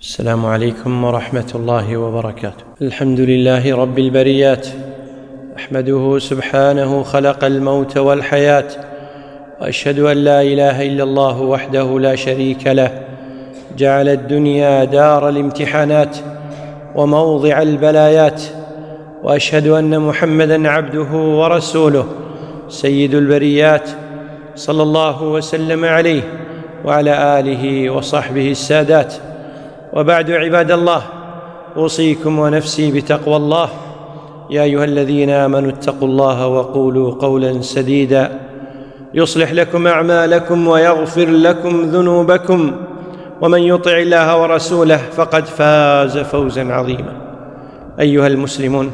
السلام عليكم ورحمة الله وبركاته. الحمد لله رب البريات، أحمده سبحانه خلق الموت والحياة، وأشهد أن لا إله إلا الله وحده لا شريك له، جعل الدنيا دار الامتحانات وموضع البلايات، وأشهد أن محمدًا عبده ورسوله سيد البريات، صلى الله وسلم عليه وعلى آله وصحبه السادات. وبعد، عباد الله، أوصيكم ونفسي بتقوى الله. يا أيها الذين آمنوا اتقوا الله وقولوا قولا سديدا يصلح لكم أعمالكم ويغفر لكم ذنوبكم، ومن يطع الله ورسوله فقد فاز فوزا عظيما. أيها المسلمون،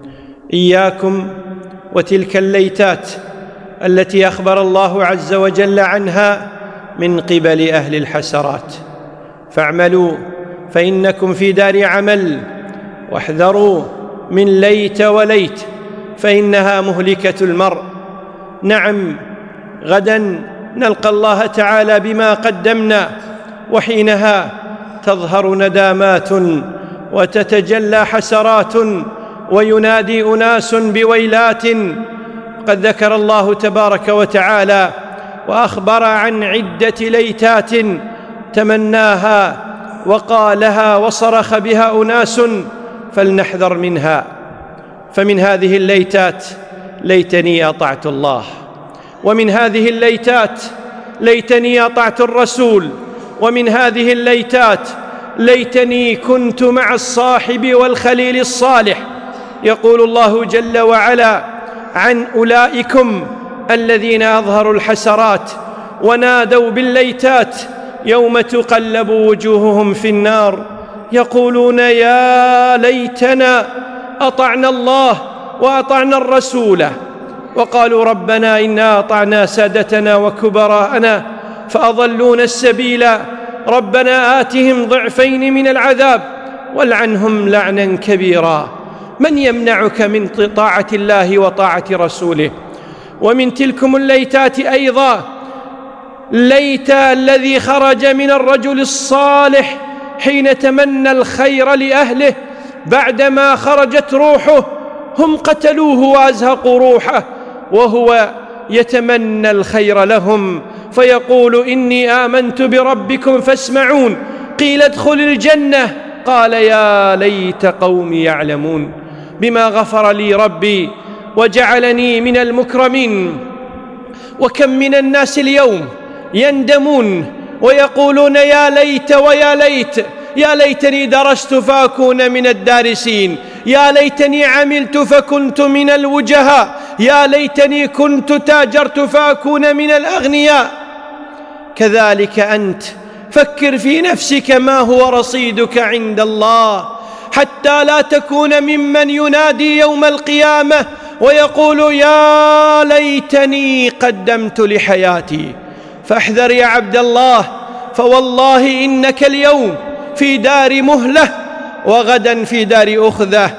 إياكم وتلك الليتات التي أخبر الله عز وجل عنها من قبل أهل الحسرات، فاعملوا فإنكم في دار عمل، واحذروا من ليت وليت فإنها مهلكة المرء. نعم، غدا نلقى الله تعالى بما قدمنا، وحينها تظهر ندامات وتتجلى حسرات، وينادي أناس بويلات. قد ذكر الله تبارك وتعالى وأخبر عن عدة ليتات تمناها وقالها وصرخ بها أناس، فلنحذر منها. فمن هذه الليتات ليتني أطعت الله، ومن هذه الليتات ليتني أطعت الرسول، ومن هذه الليتات ليتني كنت مع الصاحب والخليل الصالح. يقول الله جل وعلا عن أولئكم الذين أظهروا الحسرات ونادوا بالليتات يوم تقلب وجوههم في النار، يقولون يا ليتنا أطعنا الله وأطعنا الرسول، وقالوا ربنا إنا أطعنا سادتنا وكبراءنا فأضلونا السبيل، ربنا آتهم ضعفين من العذاب والعنهم لعنا كبيرا. من يمنعك من طاعة الله وطاعة رسوله؟ ومن تلكم الليتات أيضا ليت الذي خرج من الرجل الصالح حين تمنى الخير لأهله بعدما خرجت روحه، هم قتلوه وأزهقوا روحه وهو يتمنى الخير لهم، فيقول إني آمنت بربكم فاسمعون، قيل ادخل الجنة، قال يا ليت قومي يعلمون بما غفر لي ربي وجعلني من المكرمين. وكم من الناس اليوم يندمون ويقولون يا ليت ويا ليت، يا ليتني درست فأكون من الدارسين، يا ليتني عملت فكنت من الوجهاء، يا ليتني كنت تاجرت فأكون من الأغنياء. كذلك أنت، فكر في نفسك ما هو رصيدك عند الله، حتى لا تكون ممن ينادي يوم القيامة ويقول يا ليتني قدمت لحياتي. فاحذر يا عبد الله، فوالله إنك اليوم في دار مهلة وغدا في دار أخذة.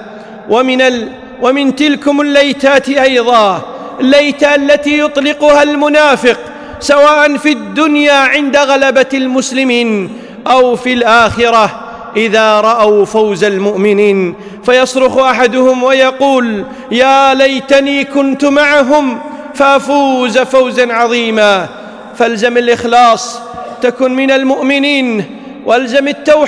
ومن تلكم الليتات أيضا الليت التي يطلقها المنافق، سواء في الدنيا عند غلبة المسلمين أو في الآخرة إذا رأوا فوز المؤمنين، فيصرخ أحدهم ويقول يا ليتني كنت معهم فأفوز فوزا عظيما. فالزم الإخلاص، تكن من المؤمنين، والزم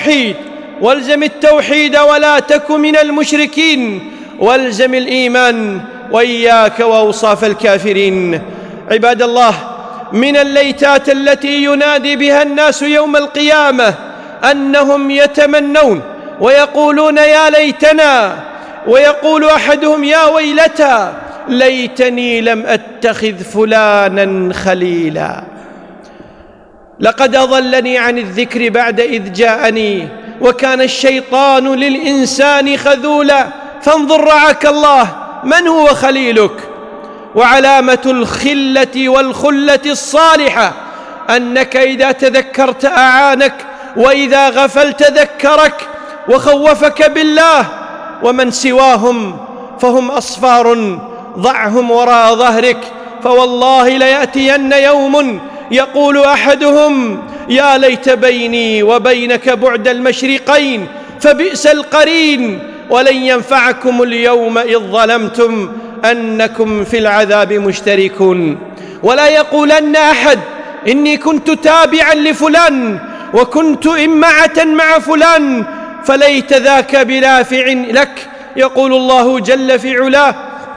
التوحيد ولا تكن من المشركين، والزم الإيمان وإياك وأوصاف الكافرين. عباد الله، من الليتات التي ينادي بها الناس يوم القيامة أنهم يتمنون ويقولون يا ليتنا، ويقول أحدهم يا ويلتى ليتني لم أتخذ فلانا خليلا، لقد أضلني عن الذكر بعد إذ جاءني، وكان الشيطان للإنسان خذولا. فانظر رعاك الله من هو خليلك. وعلامة الخلة والخلة الصالحة أنك إذا تذكرت أعانك، وإذا غفلت ذكرك وخوفك بالله. ومن سواهم فهم أصفار، ضعهم وراء ظهرك، فوالله ليأتين يوم يقول أحدهم يا ليت بيني وبينك بعد المشرقين فبئس القرين، ولن ينفعكم اليوم إذ ظلمتم أنكم في العذاب مشتركون. ولا يقولن أحد إني كنت تابعا لفلان وكنت إمعة مع فلان فليت ذاك بنافع لك. يقول الله جل في علاه: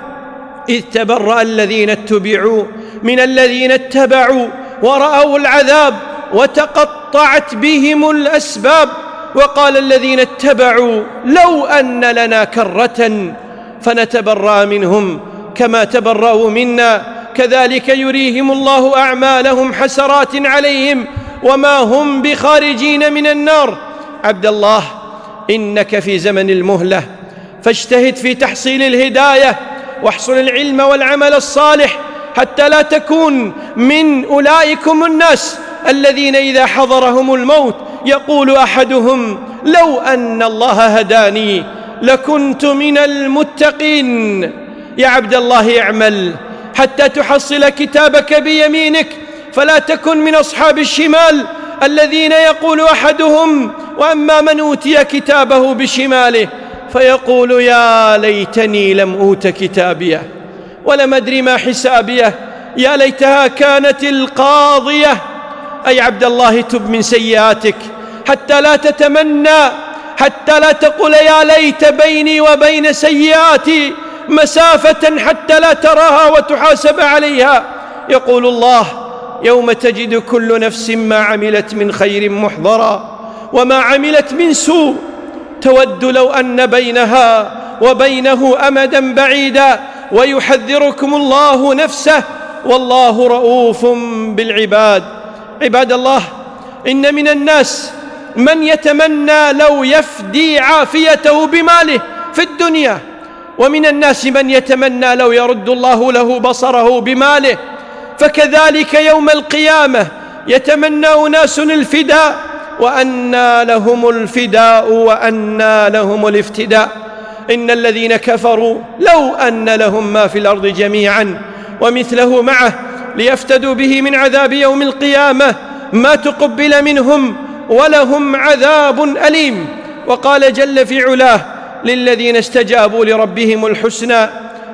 إذ تبرأ الذين اتبعوا من الذين اتبعوا ورأوا العذاب وتقطعت بهم الأسباب. وقال الذين اتبعوا لو أن لنا كرة فنتبرأ منهم كما تبرأوا منا كذلك يريهم الله أعمالهم حسرات عليهم وما هم بخارجين من النار. عبد الله، إنك في زمن المهلة، فاجتهد في تحصيل الهداية واحصل العلم والعمل الصالح حتى لا تكون من أولئكم الناس الذين إذا حضرهم الموت يقول أحدهم: لو أن الله هداني لكنت من المتقين. يا عبد الله، اعمل حتى تحصل كتابك بيمينك، فلا تكن من أصحاب الشمال الذين يقول أحدهم: وأما من أوتي كتابه بشماله فيقول: يا ليتني لم أوت كتابيه ولم أدر ما حسابيه، يا ليتها كانت القاضية. أي عبد الله، تب من سيئاتك حتى لا تتمنى، حتى لا تقول يا ليت بيني وبين سيئاتي مسافة حتى لا تراها وتحاسب عليها. يقول الله: يوم تجد كل نفس ما عملت من خير محضرا وما عملت من سوء تود لو أن بينها وبينه أمدا بعيدا ويحذركم الله نفسه والله رؤوف بالعباد. عباد الله، إن من الناس من يتمنى لو يفدي عافيته بماله في الدنيا، ومن الناس من يتمنى لو يرد الله له بصره بماله. فكذلك يوم القيامة يتمنى أناس الفداء وأنى لهم الفداء وأنى لهم الافتداء. إن الذين كفروا لو أن لهم ما في الأرض جميعا ومثله معه ليفتدوا به من عذاب يوم القيامة ما تقبل منهم ولهم عذاب أليم. وقال جل في علاه: للذين استجابوا لربهم الحسنى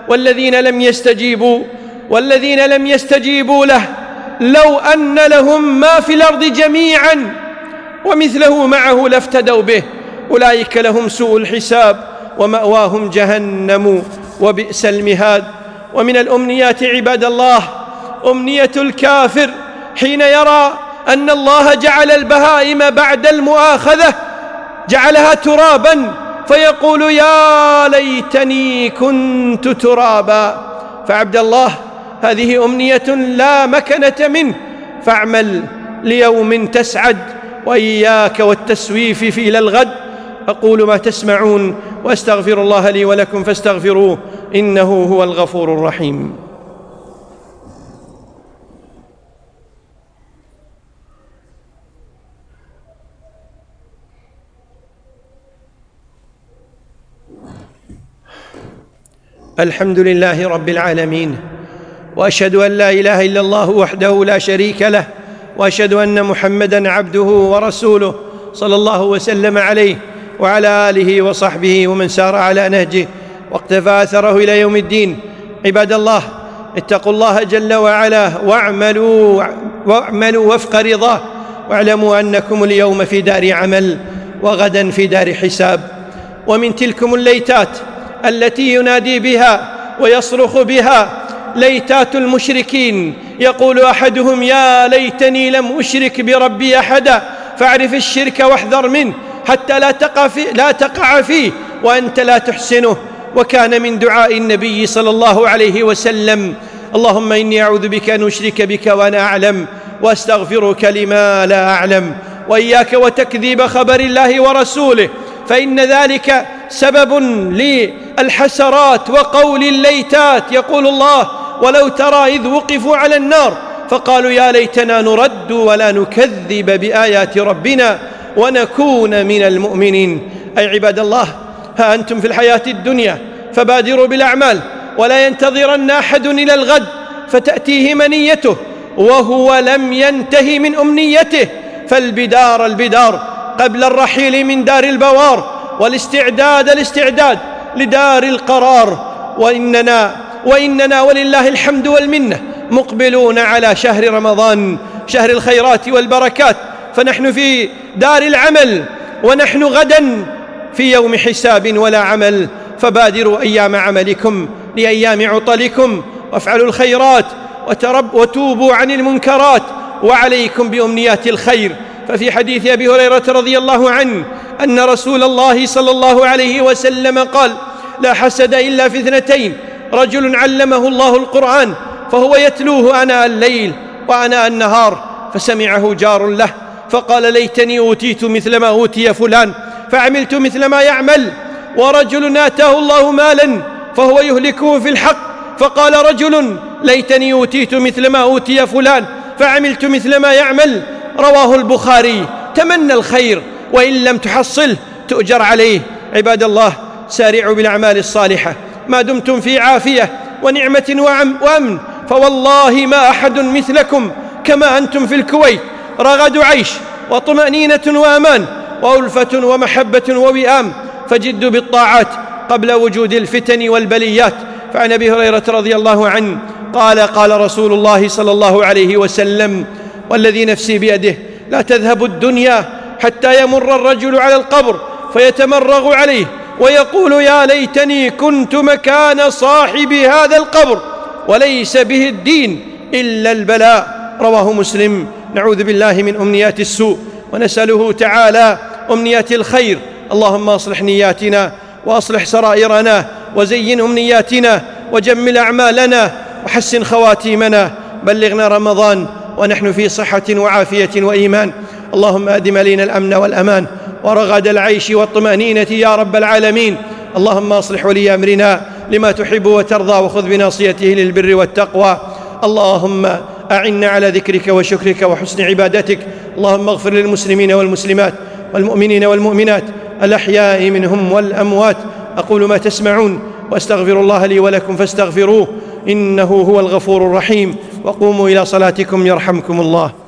والذين لم يستجيبوا له لو أن لهم ما في الأرض جميعا ومثله معه لافتدوا به أولئك لهم سوء الحساب ومأواهم جهنم وبئس المهاد. ومن الأمنيات عباد الله أمنية الكافر حين يرى أن الله جعل البهائم بعد المؤاخذة جعلها ترابا فيقول: يا ليتني كنت ترابا. فعبد الله، هذه أمنية لا مكنة منه، فاعمل ليوم تسعد وإياك والتسويف في إلى الغد. أقول ما تسمعون وأستغفر الله لي ولكم فاستغفروه إنه هو الغفور الرحيم. الحمد لله رب العالمين، وأشهد أن لا إله إلا الله وحده لا شريك له، وأشهد أن محمدًا عبده ورسوله صلى الله وسلم عليه وعلى آله وصحبه ومن سار على نهجه واقتفى أثره إلى يوم الدين. عباد الله، اتقوا الله جل وعلا واعملوا وفق رضاه، واعلموا أنكم اليوم في دار عمل وغدا في دار حساب. ومن تلكم الليتات التي ينادي بها ويصرخ بها ليتات المشركين، يقول أحدهم: يا ليتني لم أشرك بربي أحدا. فاعرف الشرك واحذر منه حتى لا تقع فيه وأنت لا تحسنه. وكان من دعاء النبي صلى الله عليه وسلم: اللهم إني أعوذ بك أن أشرك بك وأنا أعلم وأستغفرك لما لا أعلم. وإياك وتكذيب خبر الله ورسوله، فإن ذلك سبب للحسرات وقول الليتات. يقول الله: ولو ترى إذ وقفوا على النار فقالوا يا ليتنا نرد ولا نكذب بآيات ربنا ونكون من المؤمنين. أي عباد الله، ها أنتم في الحياة الدنيا فبادروا بالأعمال، ولا ينتظرن أحد إلى الغد فتأتيه منيته وهو لم ينتهي من أمنيته، فالبدار البدار قبل الرحيل من دار البوار، والاستعداد لدار القرار. وإننا ولله الحمد والمنة مقبلون على شهر رمضان، شهر الخيرات والبركات، فنحن في دار العمل، ونحن غدا في يوم حساب ولا عمل. فبادروا أيام عملكم لأيام عطلكم، وافعلوا الخيرات وتوبوا عن المنكرات، وعليكم بأمنيات الخير. ففي حديث أبي هريرة رضي الله عنه أن رسول الله صلى الله عليه وسلم قال: لا حسد إلا في اثنتين: رجل علمه الله القرآن فهو يتلوه آناء الليل وآناء النهار فسمعه جار له فقال: ليتني أوتيت مثل ما أوتي فلان فعملت مثل ما يعمل. ورجل آتاه الله مالا فهو يهلكه في الحق فقال رجل: ليتني أوتيت مثل ما أوتي فلان فعملت مثل ما يعمل. رواه البخاري. تمنى الخير وإن لم تحصله تؤجر عليه. عباد الله، سارعوا بالأعمال الصالحة ما دمتم في عافية ونعمة وأمن، فوالله ما أحد مثلكم كما أنتم في الكويت، رغد عيش وطمأنينة وأمان وألفة ومحبة ووئام. فجدوا بالطاعات قبل وجود الفتن والبليات. فعن أبي هريرة رضي الله عنه قال رسول الله صلى الله عليه وسلم: والذي نفسي بيده لا تذهب الدنيا حتى يمر الرجل على القبر فيتمرغ عليه ويقول: يا ليتني كنت مكان صاحب هذا القبر، وليس به الدين إلا البلاء. رواه مسلم. نعوذ بالله من أمنيات السوء ونسأله تعالى أمنيات الخير. اللهم أصلح نياتنا وأصلح سرائرنا وزين أمنياتنا وجمل أعمالنا وحسن خواتيمنا. بلغنا رمضان ونحن في صحة وعافية وإيمان. اللهم أدم علينا الأمن والأمان ورغد العيش والطمأنينة يا رب العالمين. اللهم أصلح ولي أمرنا لما تحب وترضى، وخذ بناصيته للبر والتقوى. اللهم أعنا على ذكرك وشكرك وحسن عبادتك. اللهم اغفر للمسلمين والمسلمات والمؤمنين والمؤمنات الأحياء منهم والأموات. أقول ما تسمعون وأستغفر الله لي ولكم فاستغفروه إنه هو الغفور الرحيم. وقوموا إلى صلاتكم يرحمكم الله.